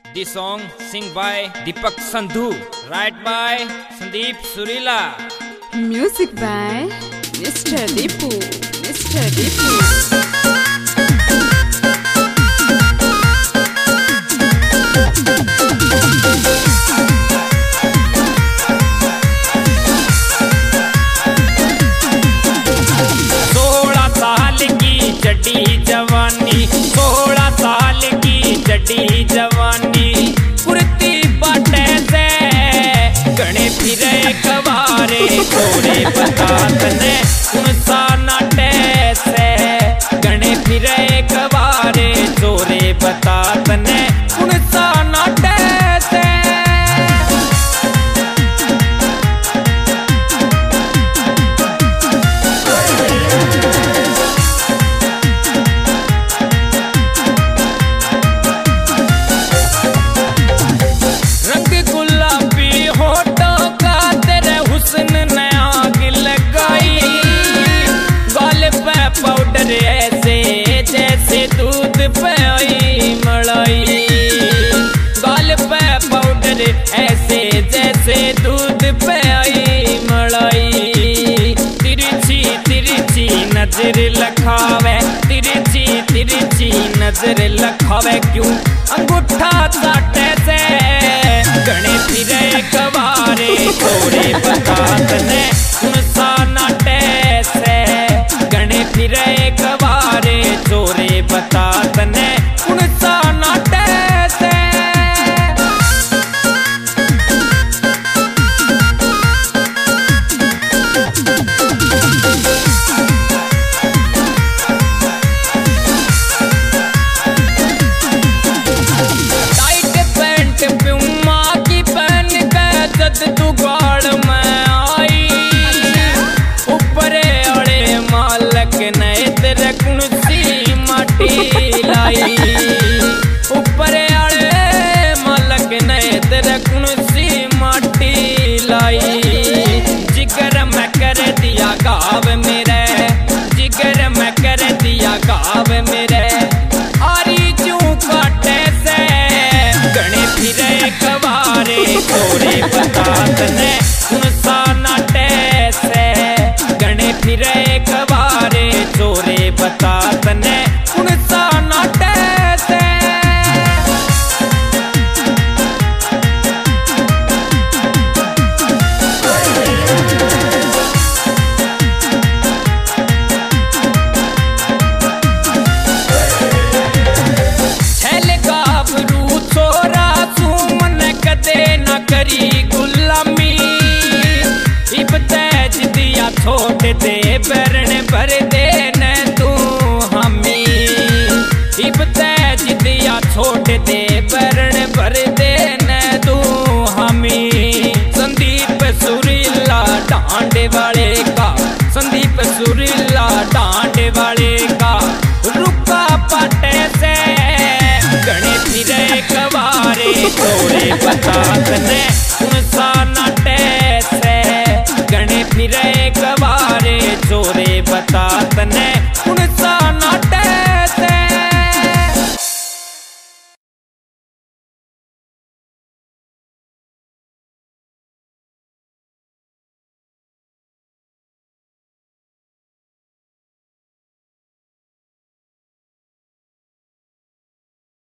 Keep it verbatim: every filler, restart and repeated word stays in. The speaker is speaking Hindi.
The song sing by Deepak Sandhu, write by Sandeep Surila. Music by Mister Deepu, Mister Deepu. जड़ी जवानी सोलह साल की जड़ी जवानी कुर्ती बाटे से गणे फिरे कबारे तोरे बतात ने उनसा नाटे से गणे फिरे कबारे तोरे बतात ने उनसा नाटे से पाउडर ऐसे जैसे दूध पे आई मलाई, गाल पे पाउडर ऐसे जैसे दूध पे आई मलाई। तिरछी तिरछी नजर लखावे, तिरछी तिरछी नजर लखावे क्यों अंगूठा चाटे से गणे फिरे कबारे तोरे बतात ने उनसा नाटे से गणे फिरे कबारे चोरे बतात ने उनसा नाटे से। टाइट पैंट प्यूमा की पहन के जद तू गाड़ में आई, ऊपरे अड़े मालक ने तेरे कुणसी माटी लाई, ऊपरे अड़े मालक ने तेरे कुणसी माटी लाई। जिगर में कर दिया गाव मेरे, जिगर में कर दिया गाव मेरे आरी जू काटे से गणे फिरे कबारे तोरे बतात ने उनसा नाटे से गणे फिरे कबारे चोरे बतात ने उनसा नाटे से। छैल गाभरू छोरा सुमन कदे न करी गुलामी, इब तेज दिया छोड़ दे बरन भर दे न तू हमी, इब तेज दिया छोड़ दे बरन भर दे न तू हमी। संदीप सुरीला डांडे वाले का, संदीप सुरीला डांडे वाले का रुका पाटे से गणे फिरे कबारे तोरे बतात ने उनसा नाटे से गणे फिरे कबारे चोरे बतात ने